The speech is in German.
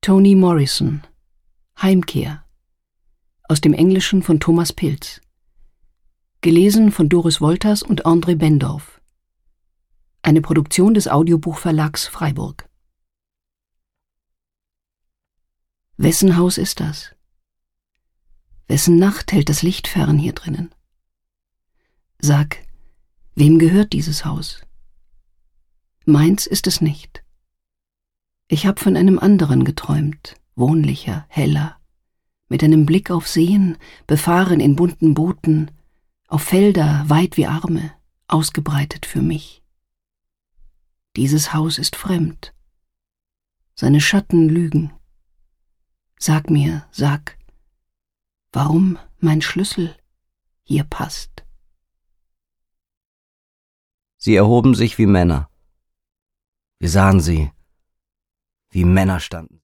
Toni Morrison. Heimkehr. Aus dem Englischen von Thomas Pilz. Gelesen von Doris Wolters und André Bendorf. Eine Produktion des Audiobuchverlags Freiburg. Wessen Haus ist das? Wessen Nacht hält das Licht fern hier drinnen? Sag, wem gehört dieses Haus? Meins ist es nicht. Ich hab von einem anderen geträumt, wohnlicher, heller, mit einem Blick auf Seen, befahren in bunten Booten, auf Felder weit wie Arme, ausgebreitet für mich. Dieses Haus ist fremd. Seine Schatten lügen. Sag mir, sag, warum mein Schlüssel hier passt. Sie erhoben sich wie Männer. Wir sahen sie, wie Männer standen.